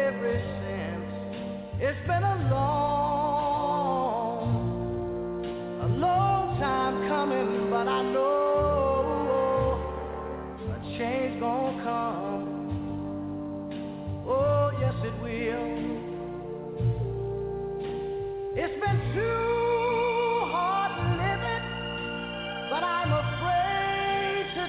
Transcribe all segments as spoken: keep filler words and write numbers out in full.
ever since. It's been a long, a long time coming, but I know a change gonna come. Oh, yes it will. It's been too hard living, but I'm afraid to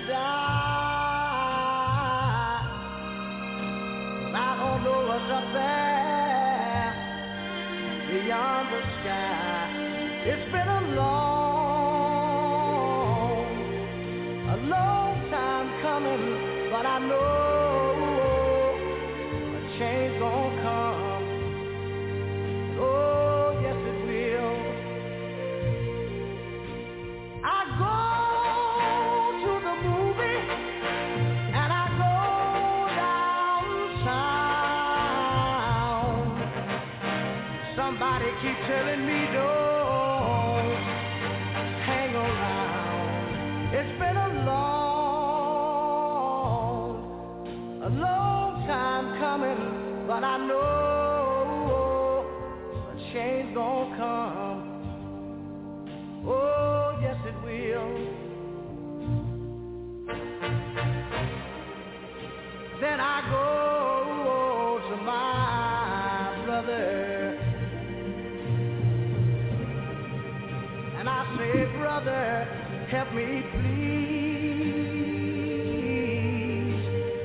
die. I don't know what's up there beyond the sky. It's been a long, a long time coming, but I know a change gonna come. Oh, yes it will. I go to the movie and I go downtown. Somebody keep telling me don't hang around. It's been a long, a long time coming, but I know a change gonna come. Oh, yes it will. Then I go to my brother and I say, brother, help me please.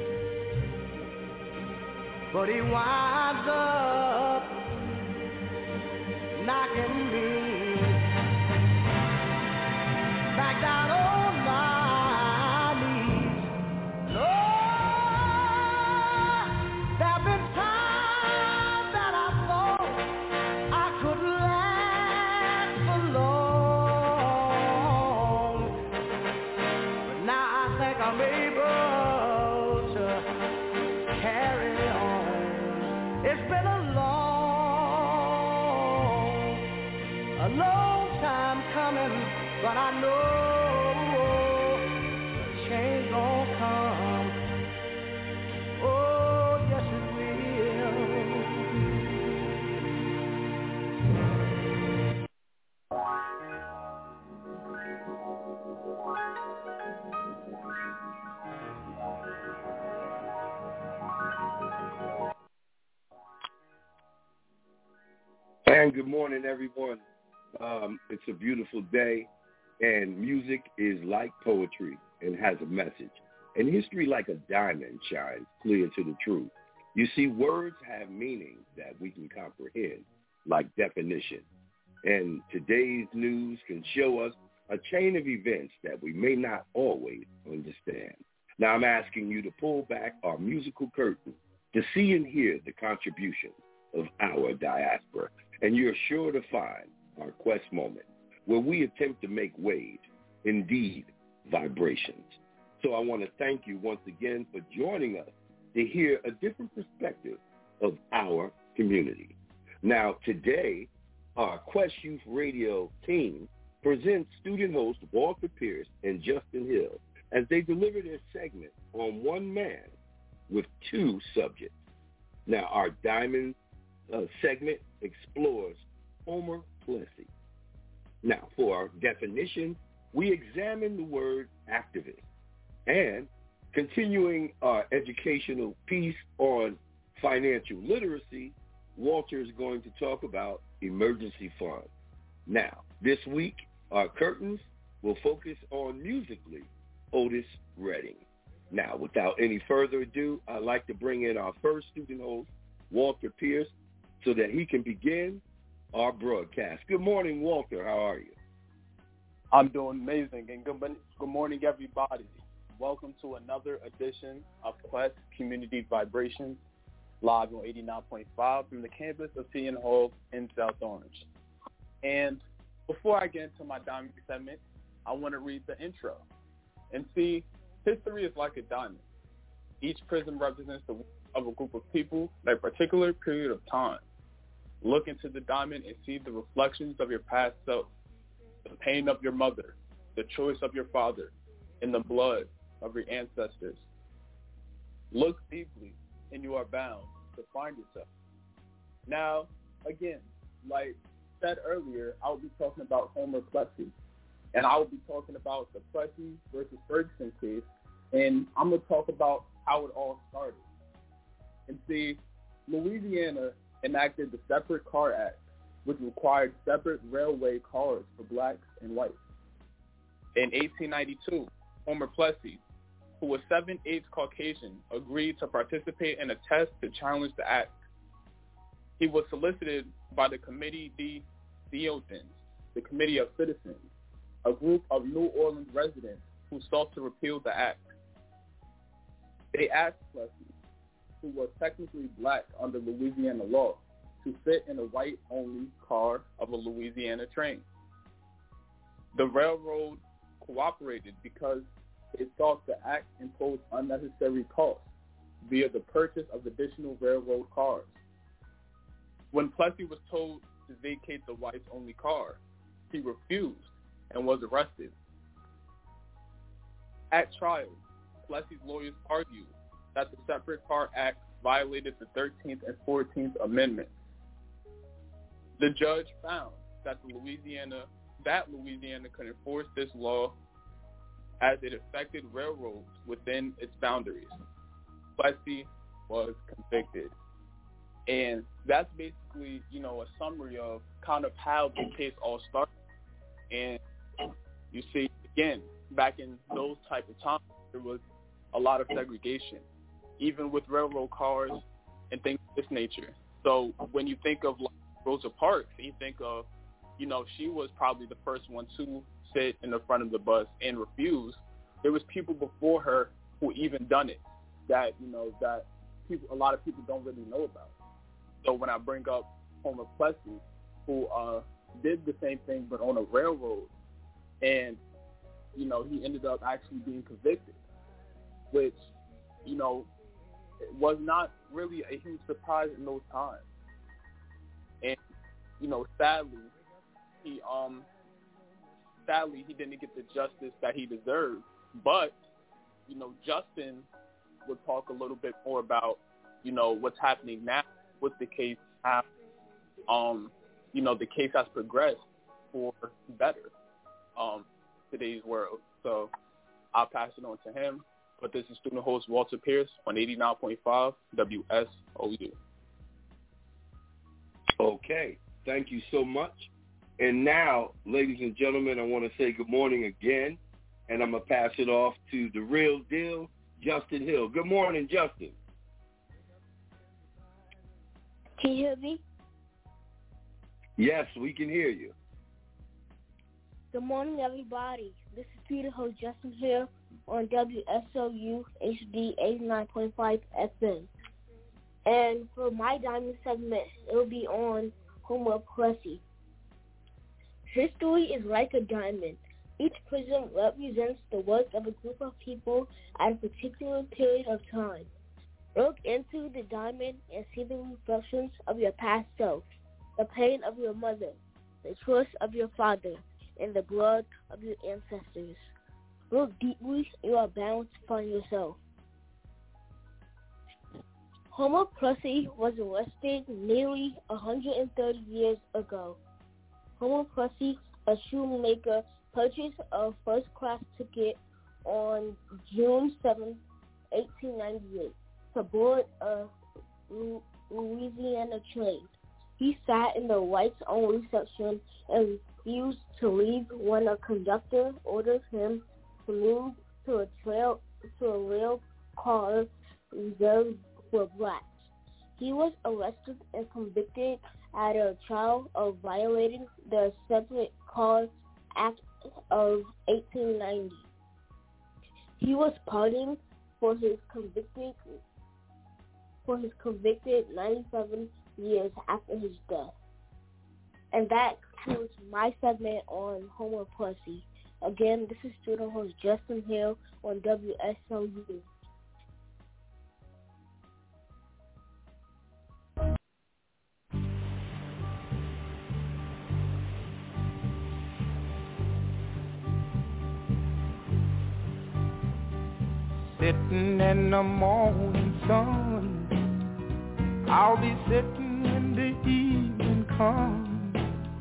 But he winds up knocking me back down on my knees. Lord, there've been times that I thought I could last for long, but now I think I'm able to carry on. It's been a long, a long time coming, but I know a change gonna come. Oh, yes it And good morning, everyone. Um, it's a beautiful day, and music is like poetry and has a message. And history, like a diamond, shines clear to the truth. You see, words have meaning that we can comprehend, like definition. And today's news can show us a chain of events that we may not always understand. Now, I'm asking you to pull back our musical curtain to see and hear the contributions of our diaspora. And you're sure to find our quest moment where we attempt to make waves, indeed vibrations. So I want to thank you once again for joining us to hear a different perspective of our community. Now, today, our Quest Youth Radio team presents student hosts Walter Pierce and Justin Hill as they deliver their segment on one man with two subjects. Now, our Diamond uh, segment explores Homer Plessy. Now, for our definition, we examine the word activist. And continuing our educational piece on financial literacy, Walter is going to talk about emergency funds. Now, this week, our curtains will focus on musically Otis Redding. Now, without any further ado, I'd like to bring in our first student host, Walter Pierce, so that he can begin our broadcast. Good morning, Walter. How are you? I'm doing amazing, and good, good morning, everybody. Welcome to another edition of Quest Community Vibrations, live on eighty-nine point five from the campus of Seton Hall in South Orange. And before I get into my diamond segment, I want to read the intro. And see, history is like a diamond. Each prism represents the work of a group of people at a particular period of time. Look into the diamond and see the reflections of your past self, the pain of your mother, the choice of your father, and the blood of your ancestors. Look deeply, and you are bound to find yourself. Now, again, like said earlier, I will be talking about Homer Plessy, and I will be talking about the Plessy versus Ferguson case, and I'm going to talk about how it all started. And see, Louisiana enacted the Separate Car Act, which required separate railway cars for blacks and whites. In eighteen ninety-two, Homer Plessy, who was seven-eighths Caucasian, agreed to participate in a test to challenge the act. He was solicited by the Committee de Citizens, the Committee of Citizens, a group of New Orleans residents who sought to repeal the act. They asked Plessy, who was technically black under Louisiana law, to sit in a white-only car of a Louisiana train. The railroad cooperated because it thought the act imposed unnecessary costs via the purchase of additional railroad cars. When Plessy was told to vacate the whites-only car, he refused and was arrested. At trial, Plessy's lawyers argued that the Separate Car Act violated the thirteenth and fourteenth Amendments. The judge found that the Louisiana that Louisiana could enforce this law as it affected railroads within its boundaries. Plessy was convicted. And that's basically, you know, a summary of kind of how the case all started. And you see, again, back in those type of times, there was a lot of segregation, even with railroad cars and things of this nature. So when you think of like Rosa Parks, you think of, you know, she was probably the first one to sit in the front of the bus and refuse. There was people before her who even done it that, you know, that people, a lot of people don't really know about. So when I bring up Homer Plessy, who uh, did the same thing but on a railroad, and, you know, he ended up actually being convicted, which, you know, was not really a huge surprise in those times. And, you know, sadly, he um sadly he didn't get the justice that he deserved. But, you know, Justin would talk a little bit more about, you know, what's happening now with the case, how um, you know, the case has progressed for better um today's world. So I'll pass it on to him. But this is student host Walter Pierce on eighty-nine point five W S O U. Okay. Thank you so much. And now, ladies and gentlemen, I want to say good morning again, and I'm going to pass it off to the real deal, Justin Hill. Good morning, Justin. Can you hear me? Yes, we can hear you. Good morning, everybody. This is Peter host Justin Hill on W S O U H D eighty-nine point five F M. And for my diamond segment, it will be on Homer Plessy. History is like a diamond. Each prism represents the work of a group of people at a particular period of time. Look into the diamond and see the reflections of your past self, the pain of your mother, the choice of your father, and the blood of your ancestors. Look deeply and you are bound to find yourself. Homer Plessy was arrested nearly one hundred thirty years ago. Homer Plessy, a shoemaker, purchased a first-class ticket on June seventh, eighteen ninety-eight, to board a Louisiana train. He sat in the whites-only section and refused to leave when a conductor ordered him to move to a trail to a rail car reserved for blacks. He was arrested and convicted at a trial of violating the Separate Car Act of eighteen ninety. He was pardoned for his convicted for his convicted ninety-seven years after his death. And that concludes my segment on Homer Plessy. Again, this is student host Justin Hill on W S O U. Sitting in the morning sun, I'll be sitting when the evening comes,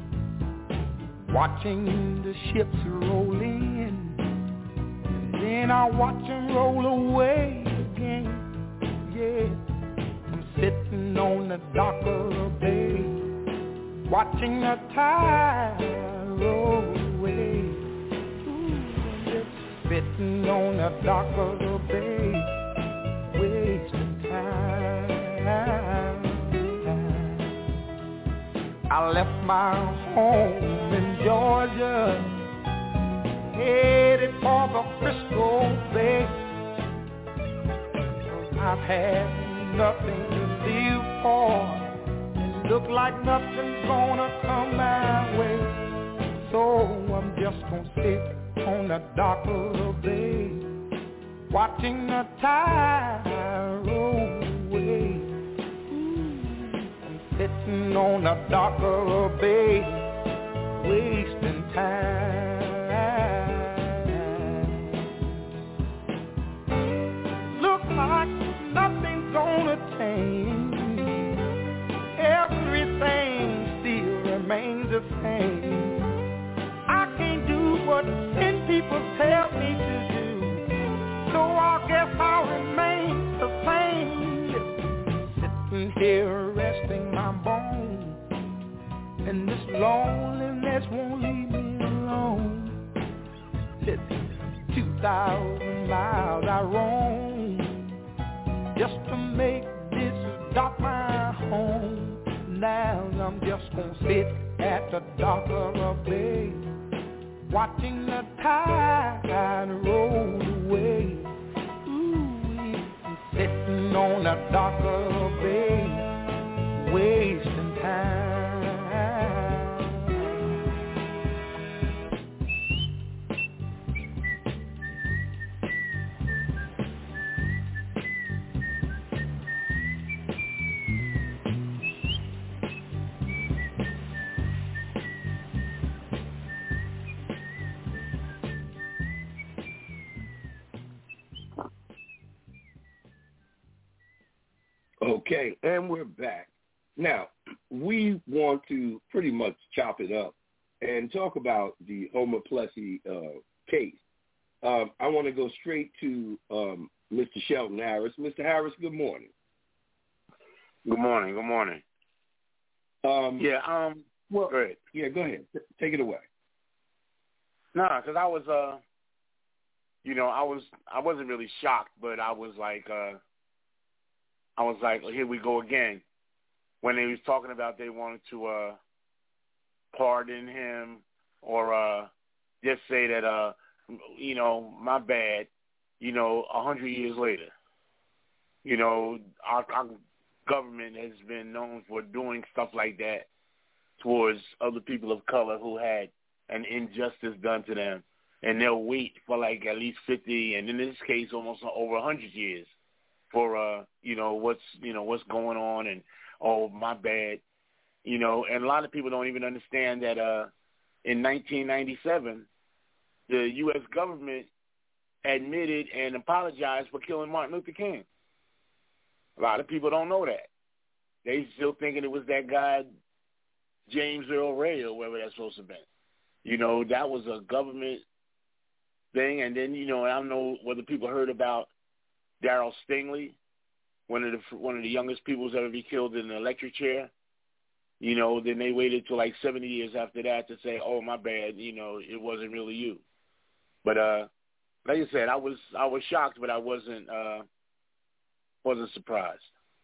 watching the ships roll in, and then I'll watch them roll away again. Yeah, I'm sitting on the dock of the bay, watching the tide roll away. Ooh, I'm just sitting on the dock of the bay, wasting time. I left my home in Georgia, headed for the Frisco Bay. I've had nothing to live for, it look like nothing's gonna come my way. So I'm just gonna sit on the dock of the bay, watching the tide roll away. Sitting on the dock of the bay, wasting time. Look like nothing's gonna change, everything still remains the same. I can't do what ten people tell me to do, so I guess I'll remain the same. Sitting here resting my bones, and this loneliness won't leave me alone. It's two thousand miles I roam just to make this dock my home. Now I'm just gonna sit at the dock of the bay, watching the tide roll away. Ooh, I'm sitting on the dock of the bay, wasting time. Okay, and we're back. Now, we want to pretty much chop it up and talk about the Homer Plessy uh, case. Um, I want to go straight to um, Mister Shelton Harris. Mister Harris, good morning. Good morning. Good morning. Um, yeah. Um. Well, go ahead. Yeah. Go ahead. Take it away. No, nah, because I was, uh, you know, I was, I wasn't really shocked, but I was like, uh, I was like, here we go again. When they was talking about they wanted to uh, pardon him or uh, just say that, uh, you know, my bad, you know, a hundred years later, you know, our, our government has been known for doing stuff like that towards other people of color who had an injustice done to them, and they'll wait for like at least fifty, and in this case, almost over a hundred years for uh, you know, what's you know what's going on, and oh my bad, you know, and a lot of people don't even understand that uh, in nineteen ninety-seven, the U S government admitted and apologized for killing Martin Luther King. A lot of people don't know that. They still thinking it was that guy James Earl Ray or whatever that's supposed to be. You know, that was a government thing. And then, you know, I don't know whether people heard about Darrell Stingley, one of the one of the youngest people who's ever been killed in an electric chair. You know, then they waited till like seventy years after that to say, oh, my bad, you know, it wasn't really you. But uh, like I said, I was I was shocked, but I wasn't uh, wasn't surprised.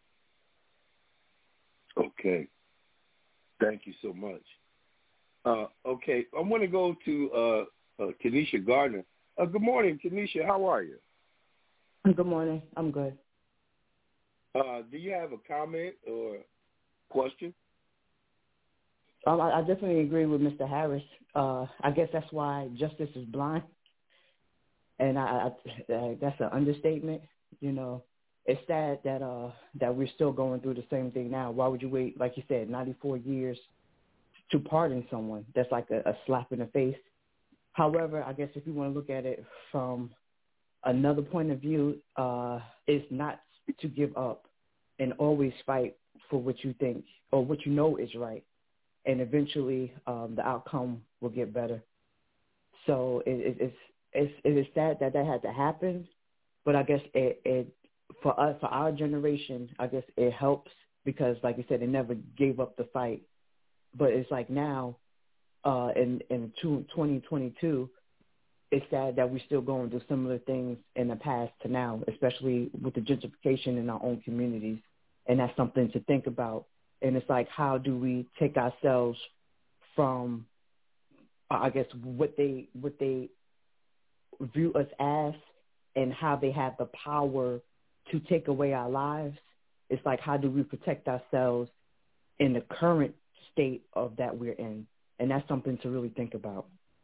Okay. Thank you so much. Uh, okay, I want to go to uh, uh, Kenesha Gardner. Uh, good morning, Kenesha. How are you? Good morning. I'm good. Uh, do you have a comment or question? Um, I, I definitely agree with Mister Harris. Uh, I guess that's why justice is blind, and I, I, I, that's an understatement. You know, it's sad that uh, that we're still going through the same thing now. Why would you wait, like you said, ninety-four years to pardon someone? That's like a, a slap in the face. However, I guess if you want to look at it from another point of view, uh, is not to give up and always fight for what you think or what you know is right, and eventually um, the outcome will get better. So it, it, it's it's it is sad that that had to happen, but I guess it, it for us, for our generation, I guess it helps because, like you said, it never gave up the fight. But it's like now, uh, in in twenty twenty-two, it's sad that we're still going through similar things in the past to now, especially with the gentrification in our own communities. And that's something to think about. And it's like, how do we take ourselves from, I guess, what they what they view us as and how they have the power to take away our lives? It's like, how do we protect ourselves in the current state of that we're in? And that's something to really think about.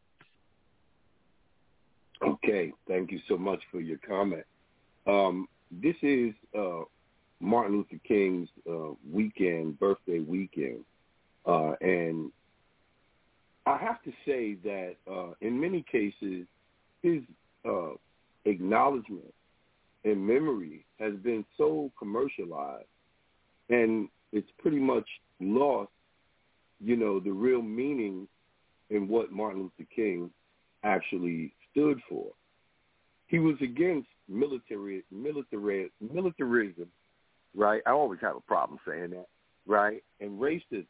Okay, thank you so much for your comment. Um, this is uh, Martin Luther King's uh, weekend, birthday weekend, uh, and I have to say that uh, in many cases, his uh, acknowledgement and memory has been so commercialized, and it's pretty much lost, you know, the real meaning in what Martin Luther King actually stood for. He was against military, military, militarism, right? I always have a problem saying that, right? And racism.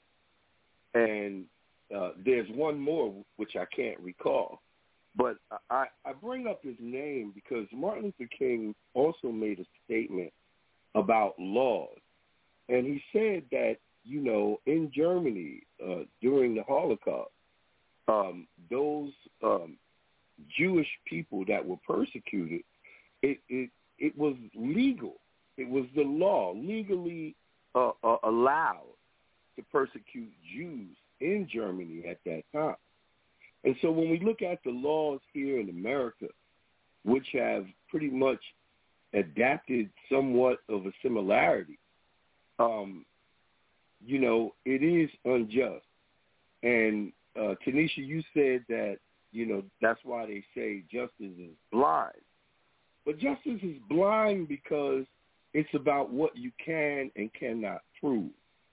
And uh, there's one more which I can't recall. But I, I bring up his name because Martin Luther King also made a statement about laws. And he said that, you know, in Germany uh, during the Holocaust, um, those um, Jewish people that were persecuted, it, it it was legal. It was the law, legally uh, uh, allowed to persecute Jews in Germany at that time. And so when we look at the laws here in America, which have pretty much adapted somewhat of a similarity, um, you know, it is unjust. And uh, Tanisha, you said that, you know, that's why they say justice is blind. But justice is blind because it's about what you can and cannot prove.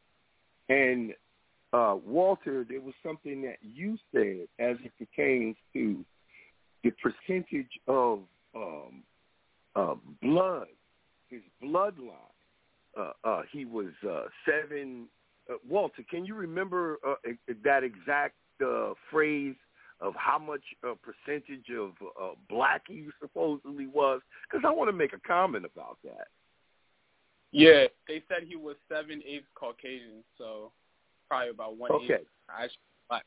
And uh, Walter, there was something that you said as it pertains to the percentage of um, uh, blood, his bloodline. Uh, uh, he was uh, seven. Uh, Walter, can you remember uh, that exact uh, phrase of how much uh, percentage of uh, black he supposedly was? Because I want to make a comment about that. Yeah, they said he was seven-eighths Caucasian, so probably about one-eighth. Okay. Actually, black.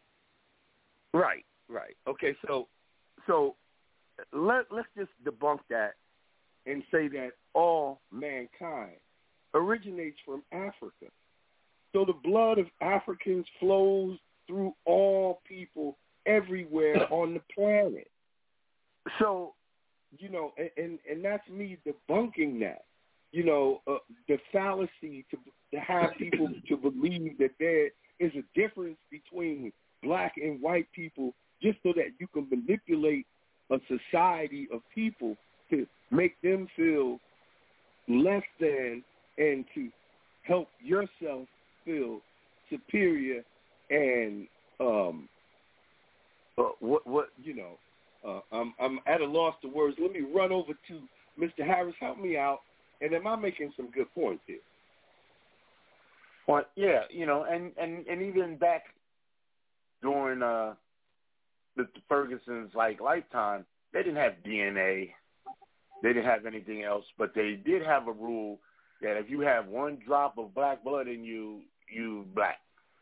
Right, right. Okay, so so let, let's just debunk that and say that all mankind originates from Africa. So the blood of Africans flows through all people everywhere on the planet. So, you know, and, and, and that's me debunking that. You know, uh, the fallacy to, to have people to believe that there is a difference between black and white people just so that you can manipulate a society of people to make them feel less than and to help yourself feel superior and um, uh, what what you know. Uh, I'm I'm at a loss for words. Let me run over to Mister Harris. Help me out. And am I making some good points here? Well, yeah, you know, and, and, and even back during uh, the Ferguson's like lifetime, they didn't have D N A. They didn't have anything else, but they did have a rule that if you have one drop of black blood in you, you black.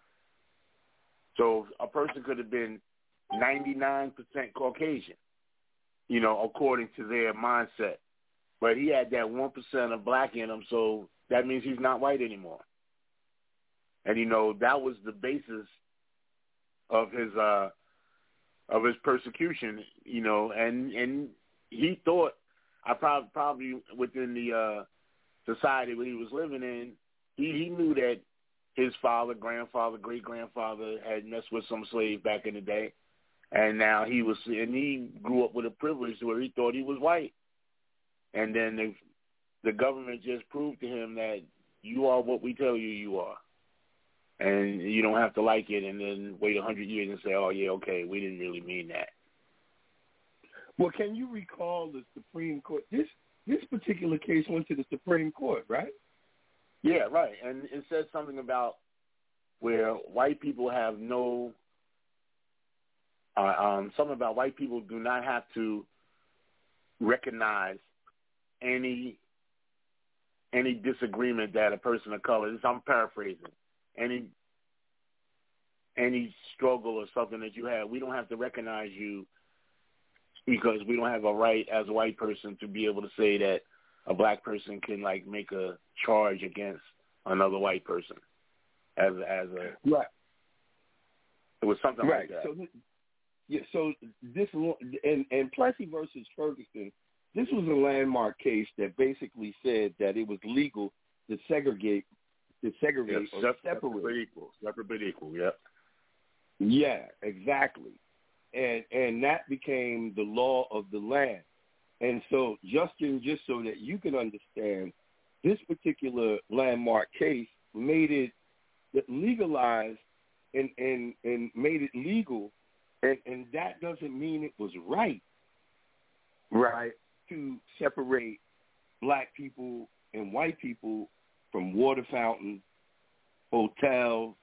So a person could have been ninety-nine percent Caucasian, you know, according to their mindset. But he had that one percent of black in him, so that means he's not white anymore. And, you know, that was the basis of his uh, of his persecution, you know, and, and he thought, I probably, probably within the uh, society that he was living in, he, he knew that his father, grandfather, great-grandfather had messed with some slave back in the day, and now he was, and he grew up with a privilege where he thought he was white. And then the, the government just proved to him that you are what we tell you you are. And you don't have to like it and then wait a hundred years and say, oh, yeah, okay, we didn't really mean that. Well, can you recall the Supreme Court? This this particular case went to the Supreme Court, right? Yeah, right. And it says something about where white people have no uh, um, something about white people do not have to recognize any any disagreement that a person of color, this I'm paraphrasing, any any struggle or something that you have, we don't have to recognize you because we don't have a right as a white person to be able to say that a black person can like make a charge against another white person as as a right. It was something right. like that. So, yeah. So this and and Plessy versus Ferguson, this was a landmark case that basically said that it was legal to segregate, to segregate yeah, or separate, separate. Separate but equal. Separate but equal. Yep. Yeah. Exactly. And and that became the law of the land. And so, Justin, just so that you can understand, this particular landmark case made it legalized and, and, and made it legal, and, and that doesn't mean it was right, right, to separate black people and white people from water fountains, hotels,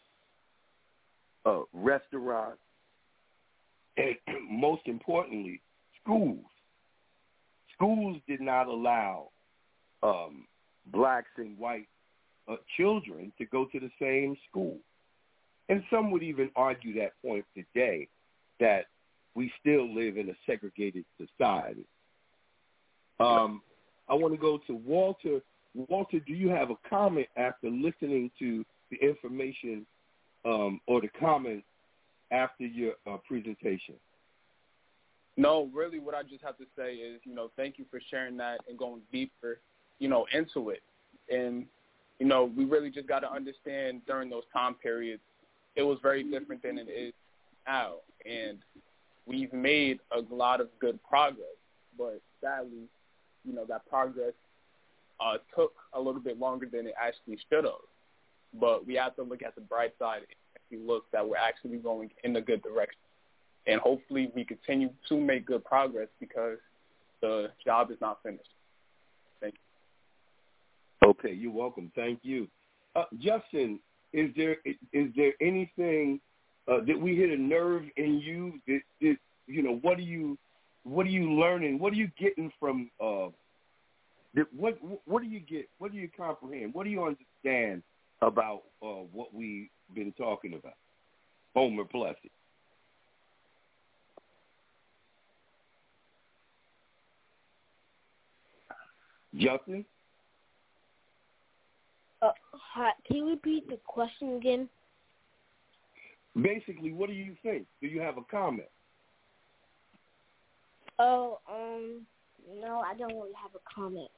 uh, restaurants, and most importantly, schools. Schools did not allow um, blacks and white uh, children to go to the same school. And some would even argue that point today, that we still live in a segregated society. Um, I want to go to Walter. Walter, do you have a comment after listening to the information um, or the comments after your uh, presentation? No, really what I just have to say is, you know, thank you for sharing that and going deeper, you know, into it. And, you know, we really just got to understand during those time periods, it was very different than it is now. And we've made a lot of good progress. But sadly, you know, that progress uh, took a little bit longer than it actually should have. But we have to look at the bright side and look that we're actually going in a good direction. And hopefully we continue to make good progress because the job is not finished. Thank you. Okay, you're welcome. Thank you. Uh, Justin, is there is there anything uh, that we hit a nerve in you? That, that, you know, what are you what are you learning? What are you getting from? Uh, that, what what do you get? What do you comprehend? What do you understand about uh, what we've been talking about? Homer Plessy. Justin? Uh, hi, can you repeat the question again? Basically, what do you think? Do you have a comment? Oh, um, no, I don't really have a comment.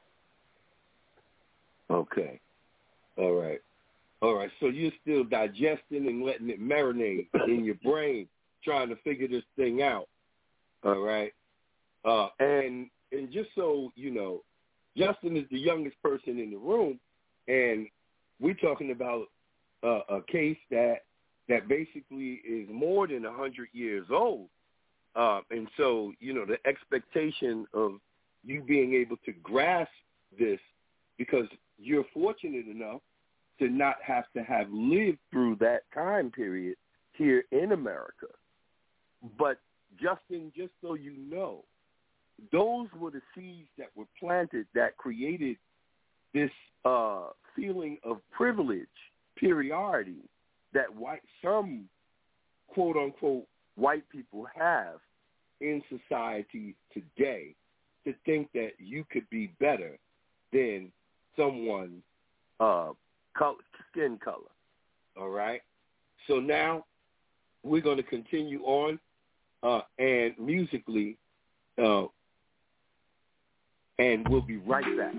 Okay. All right. All right. So you're still digesting and letting it marinate in your brain, trying to figure this thing out. All right. Uh, and and just so you know, Justin is the youngest person in the room, and we're talking about uh, a case that that basically is more than one hundred years old. Uh, and so, you know, the expectation of you being able to grasp this, because you're fortunate enough to not have to have lived through that time period here in America. But, Justin, just so you know, those were the seeds that were planted that created this uh, feeling of privilege, superiority that white, some quote-unquote white people have in society today, to think that you could be better than someone's uh, color, skin color. All right? So now we're going to continue on, uh, and musically, uh, and we'll be right back.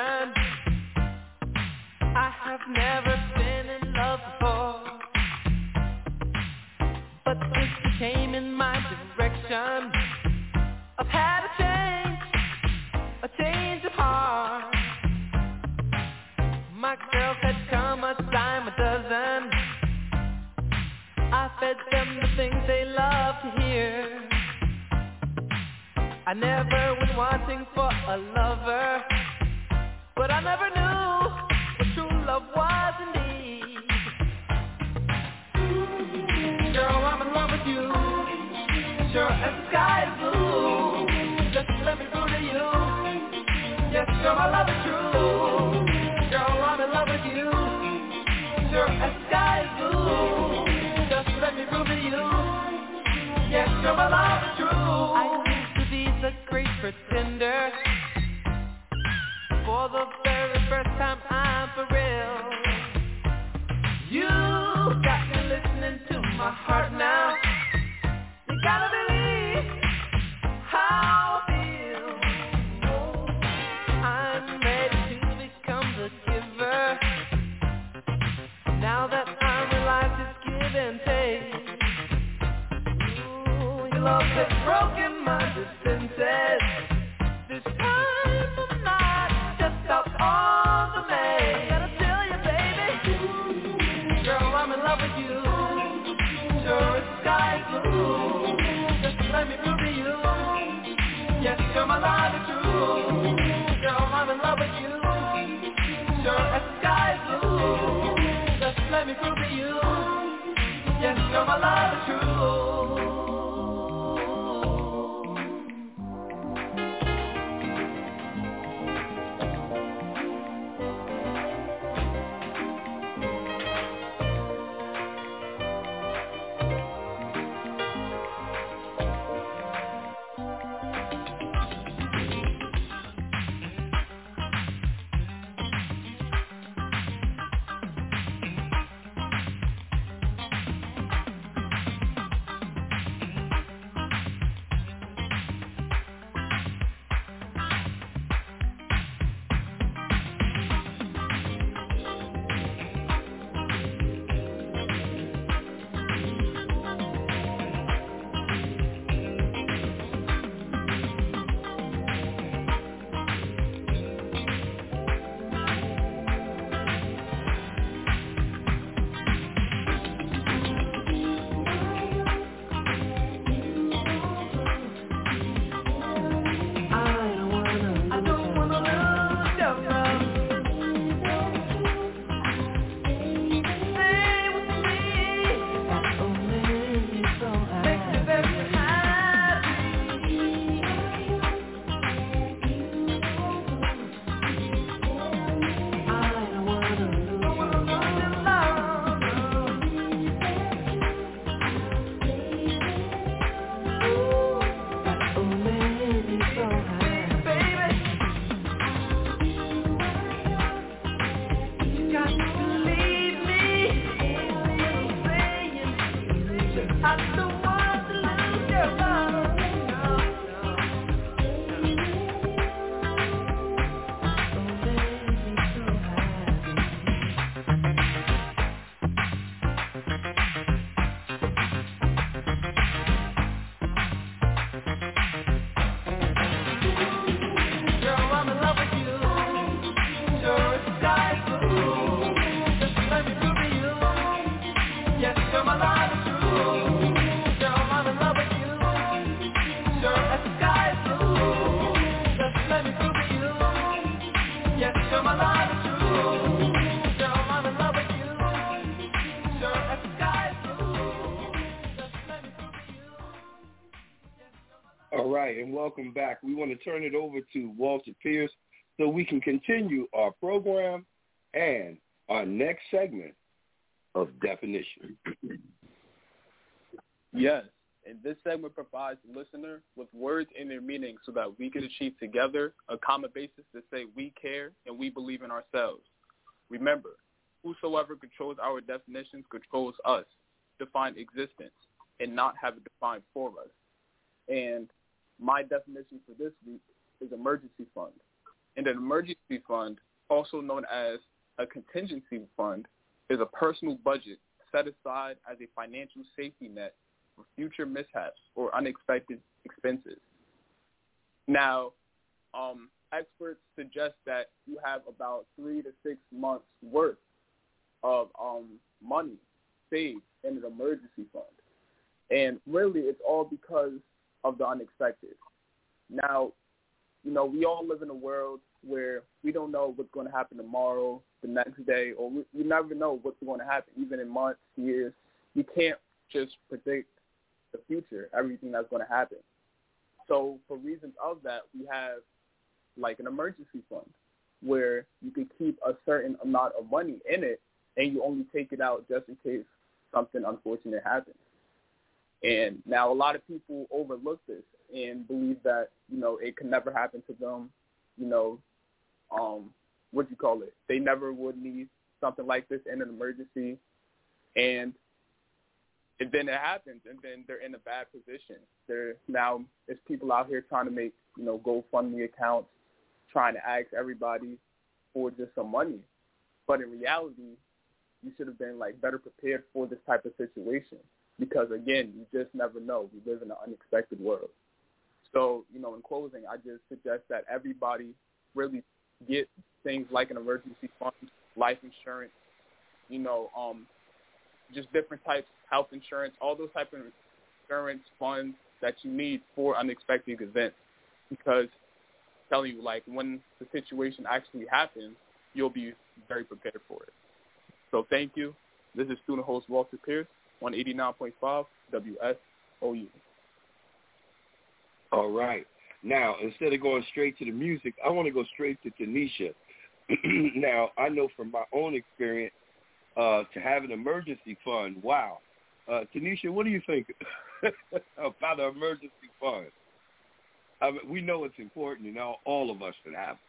direction. I have never been in love before, but this came in my direction. I've had a change, a change of heart. My girls had come a dime a dozen. I fed them the things they love to hear. I never was wanting for a lover, but I never knew what true love was indeed. Girl, I'm in love with you, sure as the sky is blue. Just let me prove to you, yes, girl, my love is true. Girl, I'm in love with you, sure as the sky is blue. Just let me prove to you, yes, girl, my love is true. I used to be the great pretender. For the very first time, I'm for real. You got me listening to my heart now. You gotta believe how I feel. I'm ready to become the giver. Now that I realize it's give and take. Ooh, your love has broken my defenses. This time I'm not just out on the main. Gotta tell you, baby, girl, I'm in love with you. Sure as the sky is blue. Just let me prove to you, yes, girl, my love is true. Girl, I'm in love with you. Sure as the sky is blue. Just let me prove to you, yes, girl, my love is true. All right, and welcome back. We want to turn it over to Walter Pierce so we can continue our program and our next segment of definition. Yes, and this segment provides the listener with words and their meaning so that we can achieve together a common basis to say we care and we believe in ourselves. Remember, whosoever controls our definitions controls us, define existence, and not have it defined for us. And my definition for this week is emergency fund. And an emergency fund, also known as a contingency fund, is a personal budget set aside as a financial safety net for future mishaps or unexpected expenses. Now, um, experts suggest that you have about three to six months worth of um, money saved in an emergency fund. And really, it's all because of the unexpected. Now, you know, we all live in a world where we don't know what's going to happen tomorrow, the next day, or we, we never know what's going to happen, even in months, years. You can't just predict the future, everything that's going to happen. So for reasons of that, we have like an emergency fund where you can keep a certain amount of money in it, and you only take it out just in case something unfortunate happens. And now a lot of people overlook this and believe that, you know, it can never happen to them. You know, um, what do you call it? They never would need something like this in an emergency. And, and then it happens, and then they're in a bad position. They're now, there's people out here trying to make, you know, GoFundMe accounts, trying to ask everybody for just some money. But in reality, you should have been, like, better prepared for this type of situation. Because, again, you just never know. We live in an unexpected world. So, you know, in closing, I just suggest that everybody really get things like an emergency fund, life insurance, you know, um, just different types, health insurance, all those types of insurance funds that you need for unexpected events. Because I'm telling you, like, when the situation actually happens, you'll be very prepared for it. So thank you. This is student host Walter Pierce, one eighty-nine point five W S O U. All right. Now, instead of going straight to the music, I want to go straight to Tanisha. Now, I know from my own experience, uh, to have an emergency fund, wow. Uh, Tanisha, what do you think about an emergency fund? I mean, we know it's important, and all, all of us should have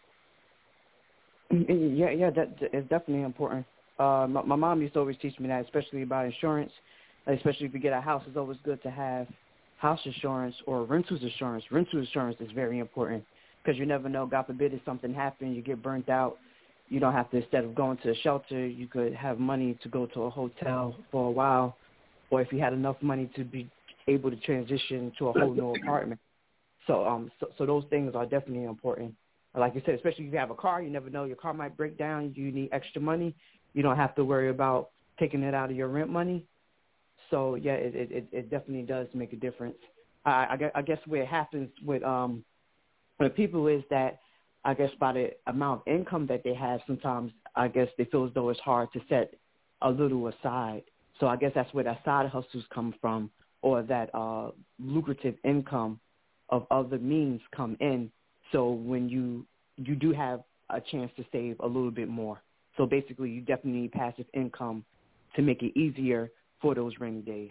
it. Yeah, yeah, that is definitely important. Uh, my, my mom used to always teach me that, especially about insurance, especially if you get a house, it's always good to have house insurance or rentals insurance. Rental insurance is very important because you never know, God forbid, if something happens, you get burnt out, you don't have to, instead of going to a shelter, you could have money to go to a hotel for a while, or if you had enough money to be able to transition to a whole new apartment. So, um, so, so those things are definitely important. Like you said, especially if you have a car, you never know, your car might break down, you need extra money. You don't have to worry about taking it out of your rent money. So, yeah, it it, it definitely does make a difference. I, I guess where it happens with um with people is that I guess by the amount of income that they have, sometimes I guess they feel as though it's hard to set a little aside. So I guess that's where that side hustles come from, or that uh, lucrative income of other means come in. So when you you do have a chance to save a little bit more. So basically, you definitely need passive income to make it easier for those rainy days.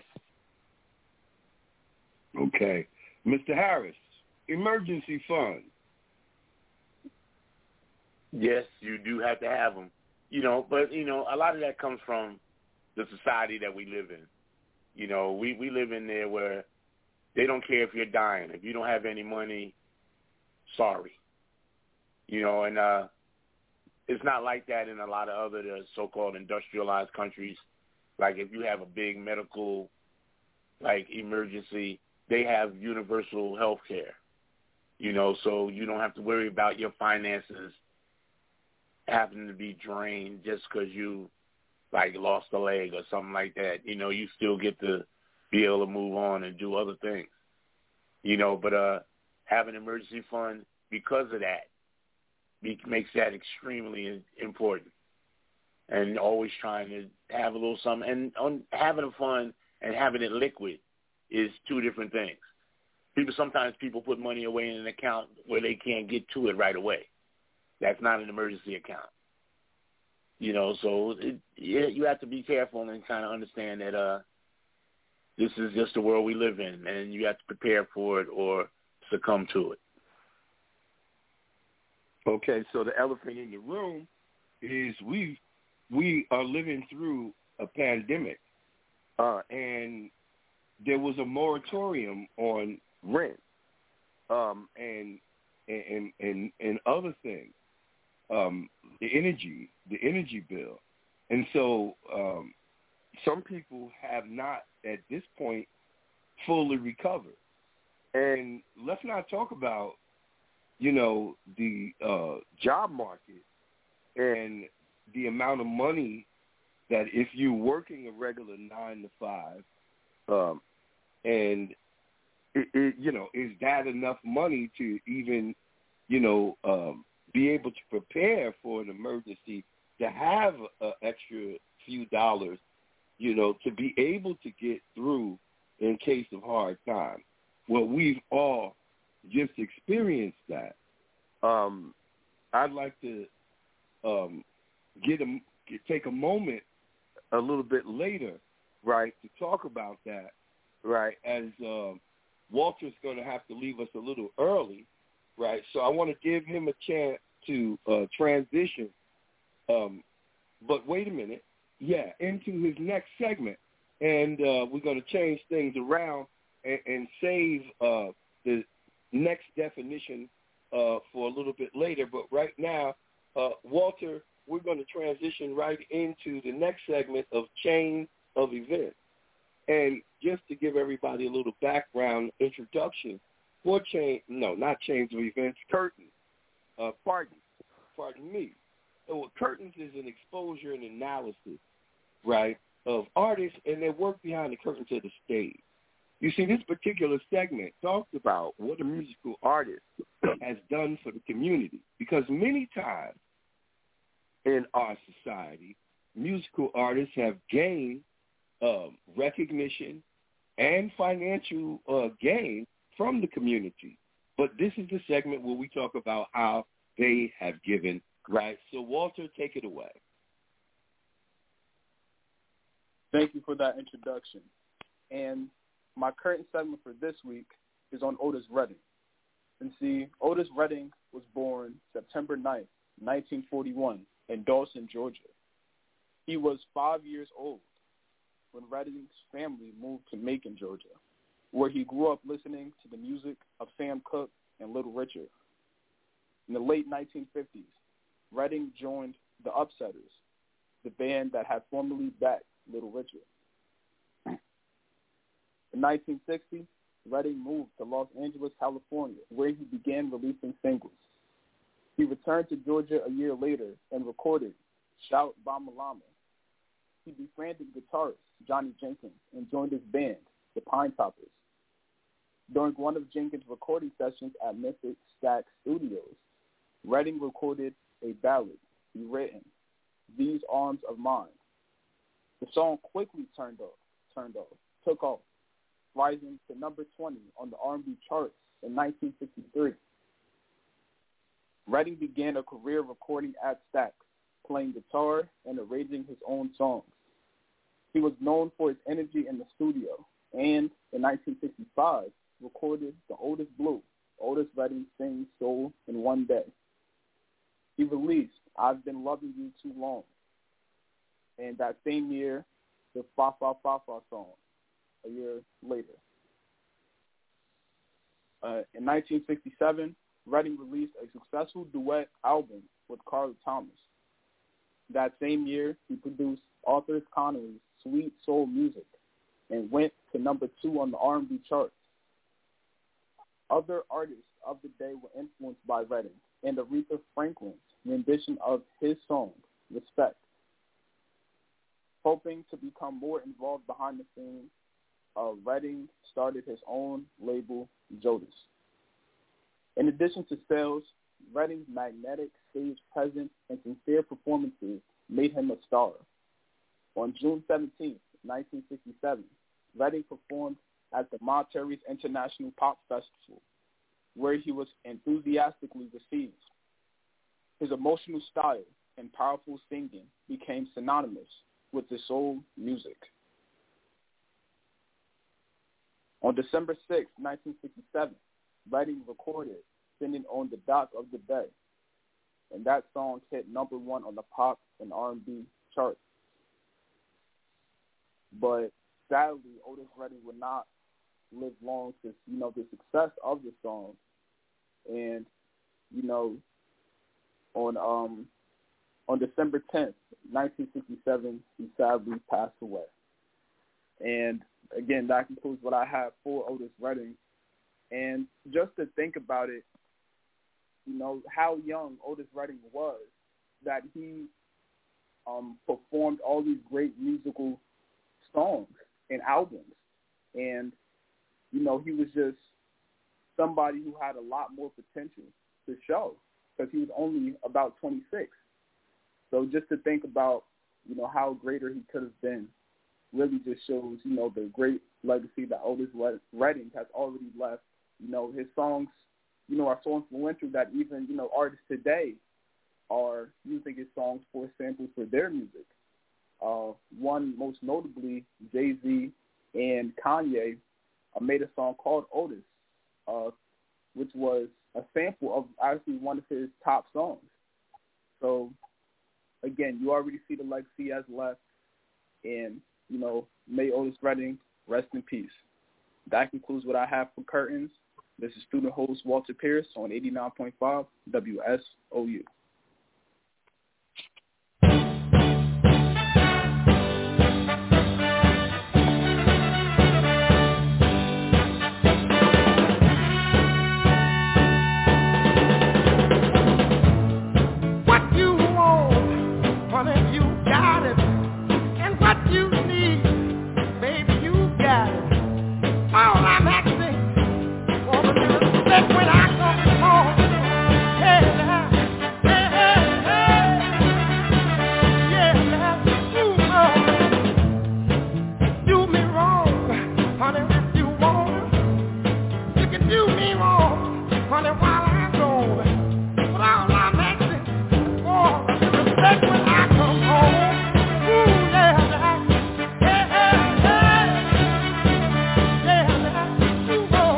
Okay. Mister Harris, emergency fund. Yes, you do have to have them. You know, but, you know, a lot of that comes from the society that we live in. You know, we, we live in there where they don't care if you're dying. If you don't have any money, sorry. You know, and uh, it's not like that in a lot of other the so-called industrialized countries. Like if you have a big medical, like, emergency, they have universal health care, you know, so you don't have to worry about your finances having to be drained just because you, like, lost a leg or something like that. You know, you still get to be able to move on and do other things, you know, but uh, have an emergency fund because of that makes that extremely important. And always trying to have a little something. And on having a fund and having it liquid is two different things. People sometimes people put money away in an account where they can't get to it right away. That's not an emergency account. You know, so it, you have to be careful and kind of understand that uh, this is just the world we live in, and you have to prepare for it or succumb to it. Okay, so the elephant in the room is we we are living through a pandemic, uh, and there was a moratorium on rent, um, and and and and other things, um, the energy, the energy bill, and so um, some people have not at this point fully recovered. And let's not talk about, you know, the uh, job market and the amount of money that if you're working a regular nine to five, um, and it, it, you know, is that enough money to even, you know, um, be able to prepare for an emergency, to have an extra few dollars, you know, to be able to get through in case of hard times? Well, we've all just experienced that. Um, I'd like to um, get a, take a moment a little bit later, right, to talk about that, right, as um, Walter's going to have to leave us a little early, right? So I want to give him a chance to uh, transition. Um, but wait a minute. Yeah, into his next segment. And uh, we're going to change things around and, and save uh, the next definition uh, for a little bit later. But right now, uh, Walter, we're going to transition right into the next segment of Chain of Events. And just to give everybody a little background introduction for Chain, no, not Chains of Events, Curtains. Uh, pardon, pardon me. So Curtains is an exposure and analysis, right, of artists and their work behind the curtains of the stage. You see, this particular segment talks about what a musical artist has done for the community, because many times in our society, musical artists have gained um, recognition and financial uh, gain from the community. But this is the segment where we talk about how they have given, right? So, Walter, take it away. Thank you for that introduction. And my current segment for this week is on Otis Redding. And see, Otis Redding was born September ninth, nineteen forty-one, in Dawson, Georgia. He was five years old when Redding's family moved to Macon, Georgia, where he grew up listening to the music of Sam Cooke and Little Richard. In the late nineteen fifties, Redding joined the Upsetters, the band that had formerly backed Little Richard. In nineteen sixty, Redding moved to Los Angeles, California, where he began releasing singles. He returned to Georgia a year later and recorded Shout Bamalama. He befriended guitarist Johnny Jenkins and joined his band, the Pine Toppers. During one of Jenkins' recording sessions at Mystic Stack Studios, Redding recorded a ballad he written, These Arms of Mine. The song quickly turned off, turned off, took off, rising to number twenty on the R and B charts in nineteen sixty-three. Redding began a career recording at Stax, playing guitar and arranging his own songs. He was known for his energy in the studio, and in nineteen sixty-five, recorded The Otis Blue, Otis Redding Sings Soul in One Day. He released I've Been Loving You Too Long, and that same year, the Fa Fa Fa Fa song, a year later. Uh, in nineteen sixty-seven, Redding released a successful duet album with Carla Thomas. That same year, he produced Arthur Conley's Sweet Soul Music and went to number two on the R and B charts. Other artists of the day were influenced by Redding and Aretha Franklin's rendition of his song, Respect. Hoping to become more involved behind the scenes, uh, Redding started his own label, Jodis. In addition to sales, Redding's magnetic stage presence and sincere performances made him a star. On June seventeenth, nineteen sixty-seven, Redding performed at the Monterey's International Pop Festival, where he was enthusiastically received. His emotional style and powerful singing became synonymous with the soul music. On December sixth, nineteen sixty-seven, Redding recorded Sitting on the Dock of the Bay, and that song hit number one on the pop and R and B charts. But sadly, Otis Redding would not live long to, you know, the success of the song, and you know, on um on December tenth, nineteen sixty-seven, he sadly passed away. And again, that concludes what I have for Otis Redding. And just to think about it, you know, how young Otis Redding was, that he um, performed all these great musical songs and albums. And, you know, he was just somebody who had a lot more potential to show because he was only about twenty-six. So just to think about, you know, how greater he could have been really just shows, you know, the great legacy that Otis Redding has already left. You know, his songs, you know, are so influential that even, you know, artists today are using his songs for samples for their music. Uh, one, most notably, Jay-Z and Kanye uh, made a song called Otis, uh, which was a sample of actually one of his top songs. So, again, you already see the legacy he has left, and, you know, may Otis Redding rest in peace. That concludes what I have for Curtains. This is student host Walter Pierce on eighty-nine point five W S O U. What you want, honey, you got it. And what you need, baby, you got it. All I'm asking when I come home, hey now, hey, hey, hey, yeah now, ooh, oh, do me wrong, honey, if you want, you can do me wrong, honey, while I'm gone, but all I'm asking for is respect when I come home, ooh, yeah now, hey, hey, hey, yeah now, ooh, oh.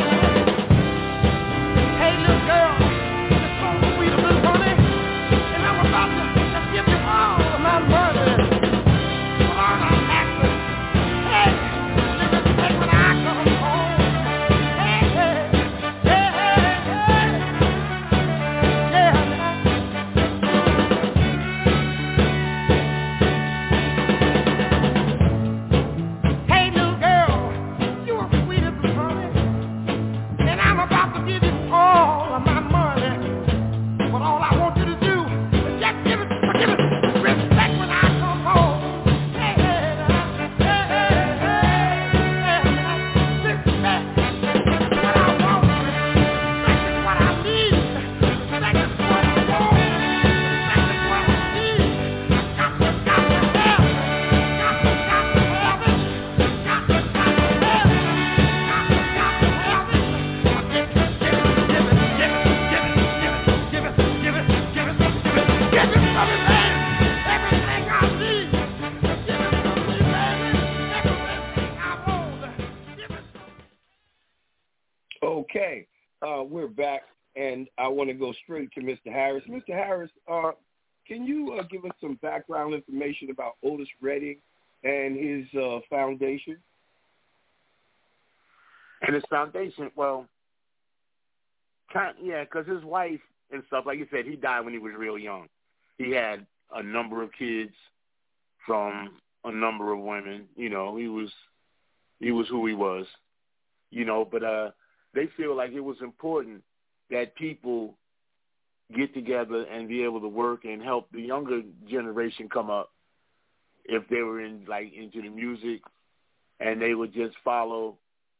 Hey, little girl, it's so sweet of this honey, and I'm about to just give you all of my money. But all I'm asking, hey, you respect when I come home. Hey, hey, hey, hey, hey, yeah, hey, little girl, you are sweet as this honey, and I'm about to give you all of my money, but all I want you to do is just give it, give it respect when I come home. Hey, hey, hey, hey, hey, hey, respect is what I want, respect is what I need, respect is what I want, respect is what I need. Got to, got to have it, got to, got to have it, got to, got to have it, got to, got to have it. Give it, give it, give it, give it, give it, give it, give it, give it, give it, give it from me, baby. Everything I need, give it from me, baby. Everything I want, give it from me. Okay, uh, we're back, and I want to go straight to Mister Harris. Mister Harris, uh, can you uh, give us some background information about Otis Redding and his uh, foundation? And his foundation, well, kind, yeah, because his wife and stuff, like you said, he died when he was real young. He had a number of kids from a number of women. You know, he was he was who he was. You know, but uh, they feel like it was important that people get together and be able to work and help the younger generation come up if they were in like into the music, and they would just follow,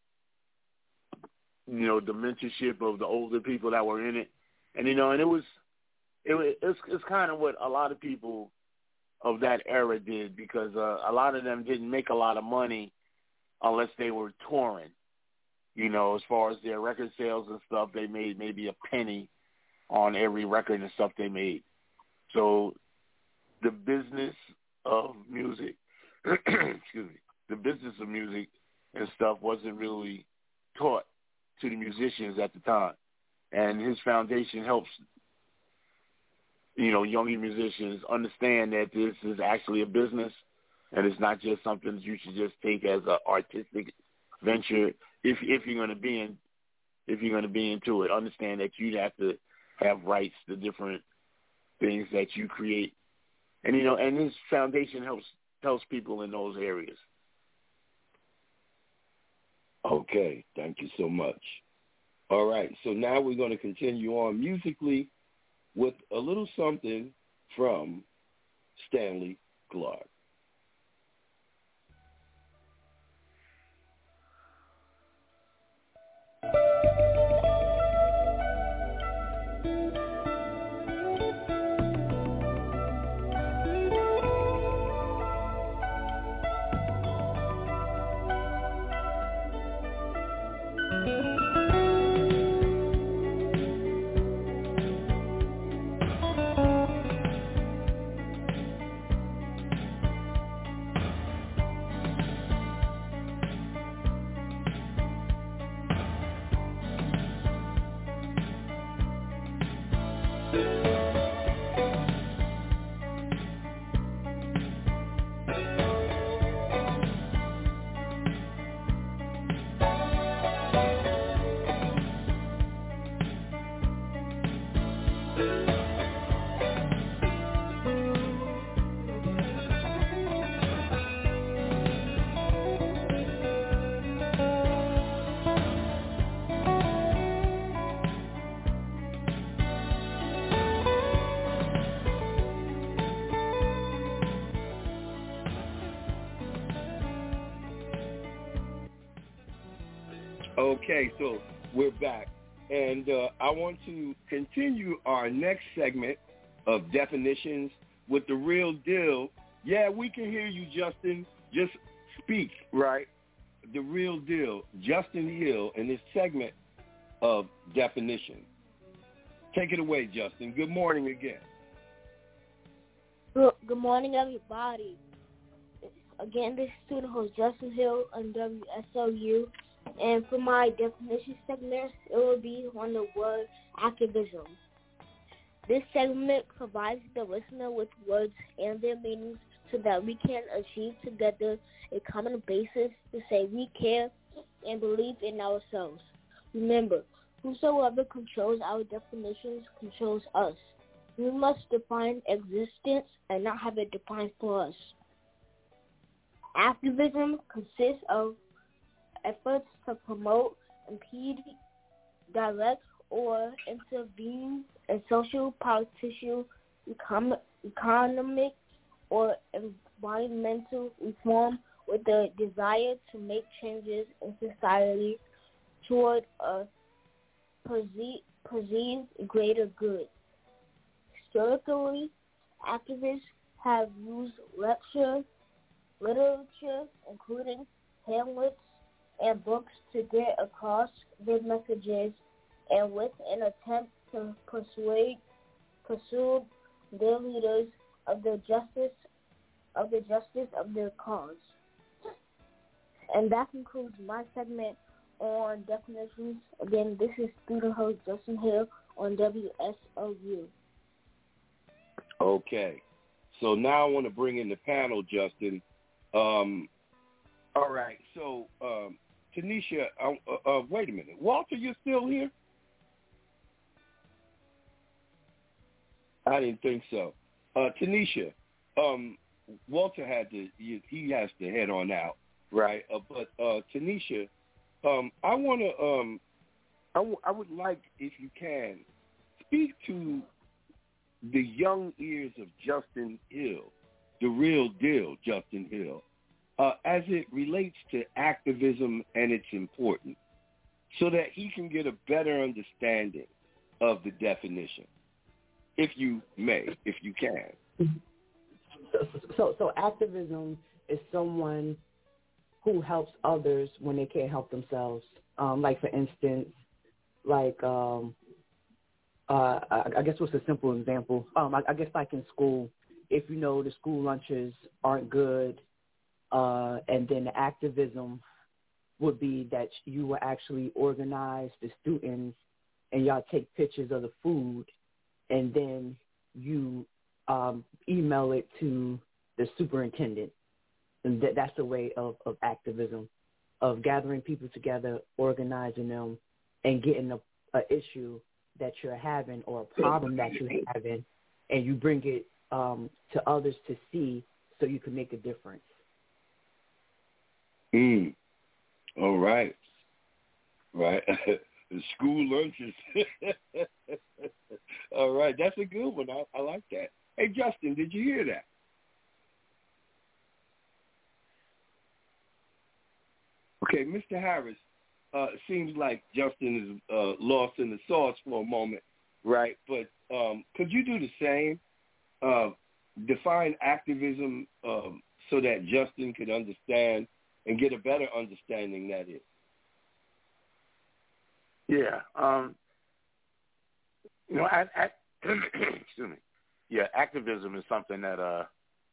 you know, the mentorship of the older people that were in it. And, you know, and it was, it was, it's, it's kind of what a lot of people of that era did, because uh, a lot of them didn't make a lot of money unless they were touring. You know, as far as their record sales and stuff, they made maybe a penny on every record and stuff they made. So the business of music, excuse me, the business of music and stuff wasn't really taught to the musicians at the time. And his foundation helps, you know, younger musicians understand that this is actually a business and it's not just something you should just take as an artistic venture. If if you're going to be in, if you're going to be into it, understand that you have to have rights to different things that you create. And, you know, and this foundation helps helps people in those areas. Okay, thank you so much. All right, so now we're going to continue on musically with a little something from Stanley Clarke. Okay, so we're back, and uh, I want to continue our next segment of definitions with the real deal. Yeah, we can hear you, Justin. Just speak, right? The real deal, Justin Hill, in this segment of definition. Take it away, Justin. Good morning again. Good, good morning, everybody. Again, this is student host Justin Hill on W S O U. And for my definition segment, it will be on the word activism. This segment provides the listener with words and their meanings so that we can achieve together a common basis to say we care and believe in ourselves. Remember, whosoever controls our definitions controls us. We must define existence and not have it defined for us. Activism consists of efforts to promote, impede, direct, or intervene in social, political, econ- economic, or environmental reform with the desire to make changes in society toward a perceived, perceived greater good. Historically, activists have used lecture, literature, including pamphlets, and books to get across their messages, and with an attempt to persuade, pursue their leaders of the justice of the justice of their cause. And that concludes my segment on definitions. Again, this is student host Justin Hill on W S O U. Okay, so now I want to bring in the panel, Justin. Um, all right, so. Um, Tanisha, uh, uh, wait a minute. Walter, you're still here? I didn't think so. Uh, Tanisha, um, Walter had to, he, he has to head on out, right? Uh, but uh, Tanisha, um, I want to, um, I, w- I would like, if you can, speak to the young ears of Justin Hill, the real deal, Justin Hill. Uh, as it relates to activism and its importance, so that he can get a better understanding of the definition, if you may, if you can. So, so, so activism is someone who helps others when they can't help themselves. Um, like, for instance, like, um, uh, I, I guess what's a simple example? Um, I, I guess like in school, if you know the school lunches aren't good, Uh, and then the activism would be that you will actually organize the students and y'all take pictures of the food and then you um, email it to the superintendent. And that, that's a way of, of activism, of gathering people together, organizing them, and getting a, a issue that you're having or a problem that you're having, and you bring it um, to others to see so you can make a difference. Mm. All right. Right. School lunches. All right. That's a good one. I, I like that. Hey, Justin, did you hear that? Okay, Mister Harris, uh, seems like Justin is uh, lost in the sauce for a moment, right? But um, could you do the same? Uh, define activism um, so that Justin could understand and get a better understanding that is. Yeah. Um, you know, I, I, excuse me. Yeah, activism is something that uh,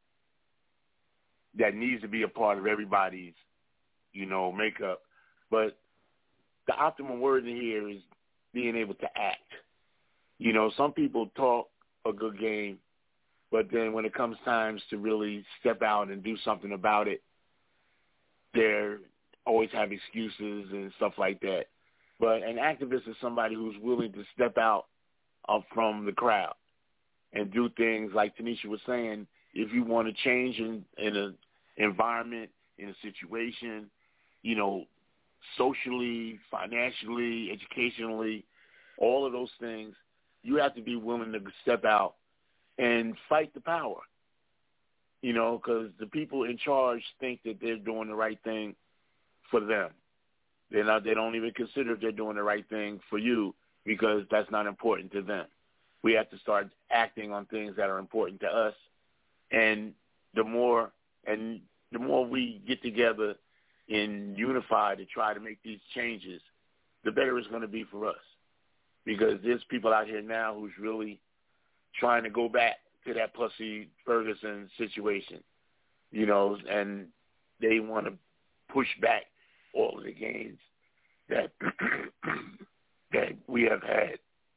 that needs to be a part of everybody's, you know, makeup. But the optimum word in here is being able to act. You know, some people talk a good game, but then when it comes times to really step out and do something about it, they always have excuses and stuff like that. But an activist is somebody who's willing to step out uh, from the crowd and do things like Tanisha was saying. If you want to change in, in an environment, in a situation, you know, socially, financially, educationally, all of those things, you have to be willing to step out and fight the power, you know, because the people in charge think that they're doing the right thing for them. They're not, they don't even consider if they're doing the right thing for you because that's not important to them. We have to start acting on things that are important to us, and the more and the more we get together in unify to try to make these changes, the better it's going to be for us. Because there's people out here now who's really trying to go back to that Plessy Ferguson situation, you know, and they want to push back all of the gains that that we have had,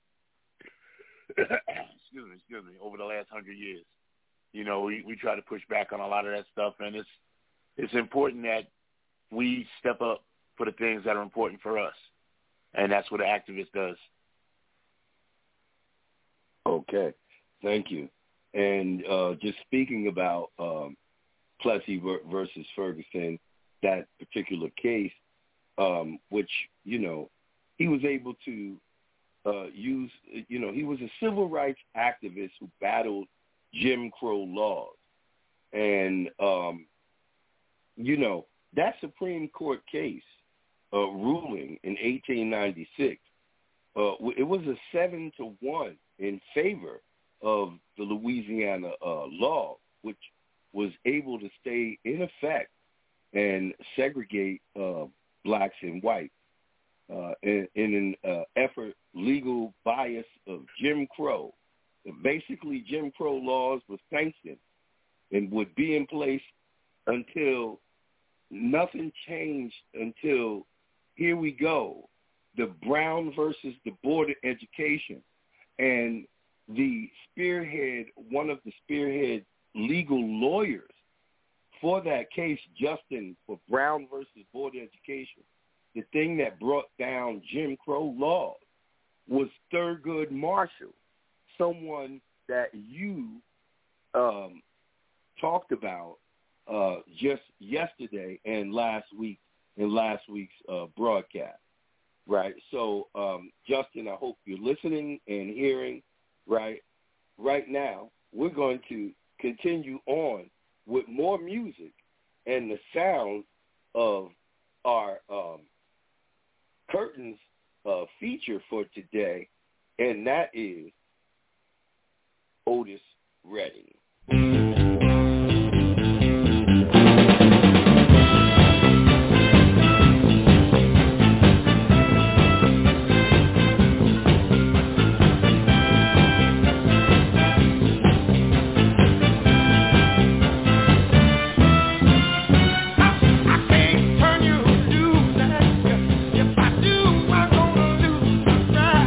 excuse me, excuse me, over the last hundred years. You know, we, we try to push back on a lot of that stuff, and it's it's important that we step up for the things that are important for us, and that's what an activist does. Okay, thank you. And uh, just speaking about um, Plessy versus Ferguson, that particular case, um, which, you know, he was able to uh, use, you know, he was a civil rights activist who battled Jim Crow laws. And, um, you know, that Supreme Court case uh, ruling in eighteen ninety-six, uh, it was a seven to one in favor of the Louisiana uh, law, which was able to stay in effect and segregate uh, blacks and whites uh, in, in an uh, effort, legal bias of Jim Crow. Basically, Jim Crow laws were sanctioned and would be in place until nothing changed until, here we go, the Brown versus the Board of Education. And the spearhead, one of the spearhead legal lawyers for that case, Justin, for Brown versus Board of Education, the thing that brought down Jim Crow laws was Thurgood Marshall, someone that you um, talked about uh, just yesterday and last week in last week's uh, broadcast, right? So, um, Justin, I hope you're listening and hearing, right? Right now, we're going to continue on with more music and the sound of our um, curtains uh, feature for today, and that is Otis Redding.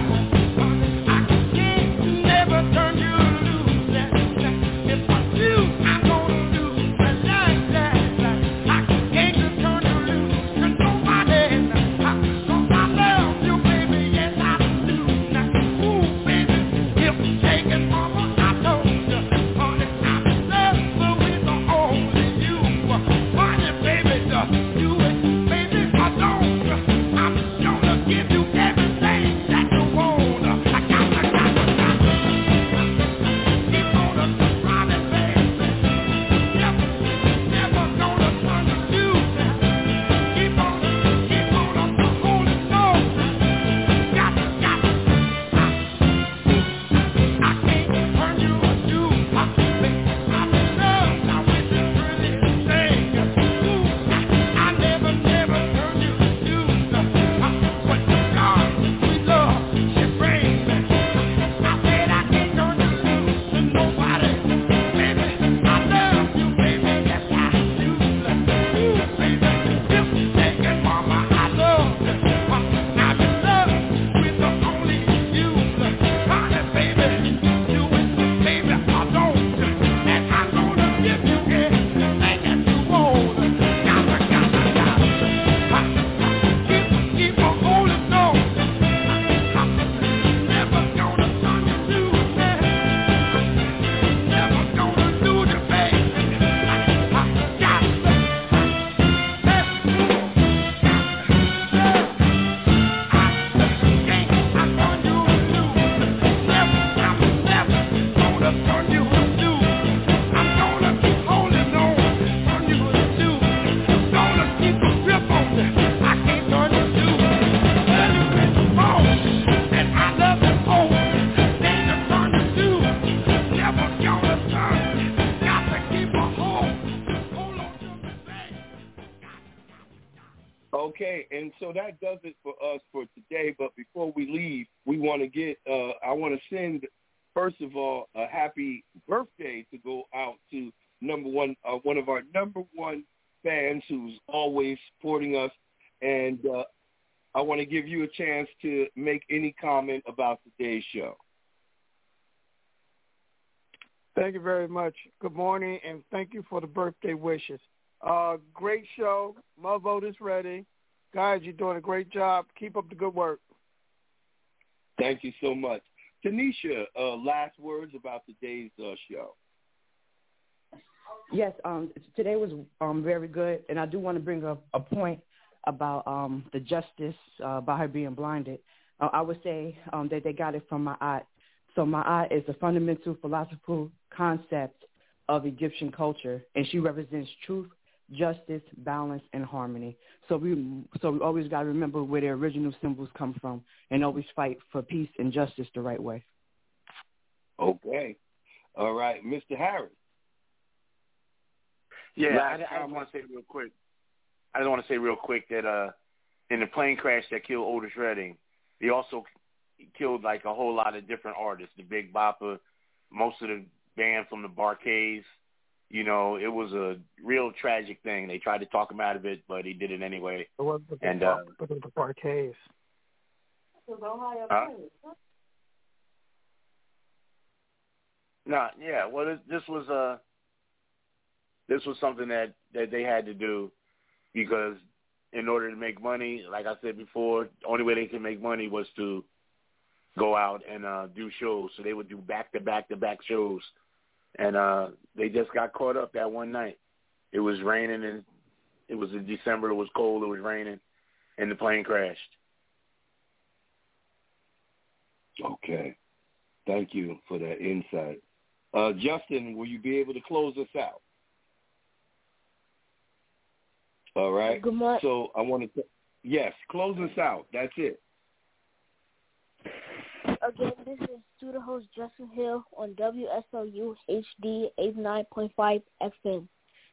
You Okay, and so that does it for us for today. But before we leave, we want to get, uh, I want to send, first of all, a happy birthday to go out to number one, uh, one of our number one fans who's always supporting us. And uh, I want to give you a chance to make any comment about today's show. Thank you very much. Good morning, and thank you for the birthday wishes. Uh, great show. My vote is ready. Guys, you're doing a great job. Keep up the good work. Thank you so much. Tanisha, uh, last words about today's uh, show. Yes, um, today was um, very good, and I do want to bring up a point about um, the justice uh, by her being blinded. Uh, I would say um, that they got it from Ma'at. So Ma'at is a fundamental philosophical concept of Egyptian culture, and she represents truth, justice, balance, and harmony. So we so we always got to remember where their original symbols come from and always fight for peace and justice the right way. Okay. All right. Mister Harris. Yeah, I, I just want to say real quick. I just want to say real quick that uh, in the plane crash that killed Otis Redding, they also killed like a whole lot of different artists. The Big Bopper, most of the band from the Bar-Kays. You know, it was a real tragic thing. They tried to talk him out of it, but he did it anyway. It was the and uh, the Bar-Kays. Huh? No, yeah. Well, this, this was uh, this was something that, that they had to do because in order to make money, like I said before, the only way they could make money was to go out and uh, do shows. So they would do back-to-back-to-back shows. And uh, they just got caught up that one night. It was raining, and it was in December. It was cold. It was raining, and the plane crashed. Okay. Thank you for that insight. Uh, Justin, will you be able to close us out? All right. Good morning. So I want to, yes, close us out. That's it. Again, this is student host Justin Hill on W S L U H D eighty-nine point five F M.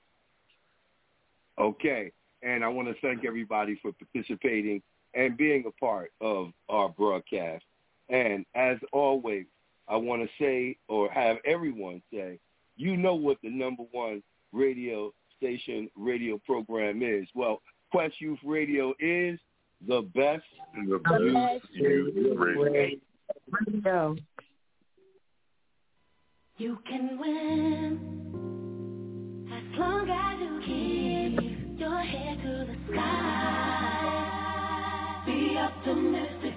Okay. And I want to thank everybody for participating and being a part of our broadcast. And as always, I want to say or have everyone say, you know what the number one radio station radio program is. Well, Quest Youth Radio is the best The youth radio. Radio. You can win as long as you keep your head to the sky. Be optimistic.